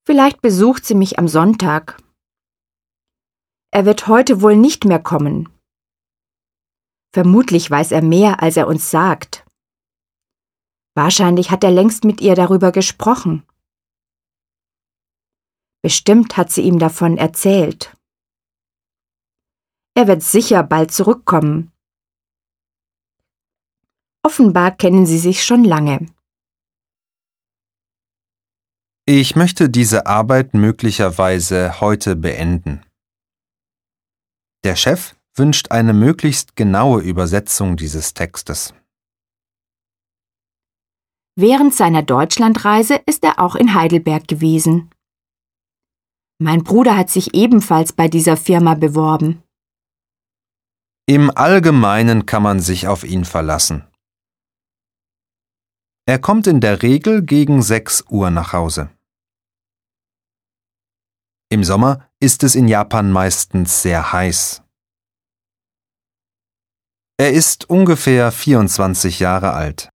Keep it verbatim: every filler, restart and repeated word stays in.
Vielleicht besucht sie mich am Sonntag. Er wird heute wohl nicht mehr kommen. Vermutlich weiß er mehr, als er uns sagt. Wahrscheinlich hat er längst mit ihr darüber gesprochen. Bestimmt hat sie ihm davon erzählt. Er wird sicher bald zurückkommen. Offenbar kennen sie sich schon lange. Ich möchte diese Arbeit möglicherweise heute beenden. Der Chef wünscht eine möglichst genaue Übersetzung dieses Textes. Während seiner Deutschlandreise ist er auch in Heidelberg gewesen. Mein Bruder hat sich ebenfalls bei dieser Firma beworben. Im Allgemeinen kann man sich auf ihn verlassen. Er kommt in der Regel gegen sechs Uhr nach Hause. Im Sommer ist es in Japan meistens sehr heiß. Er ist ungefähr vierundzwanzig Jahre alt.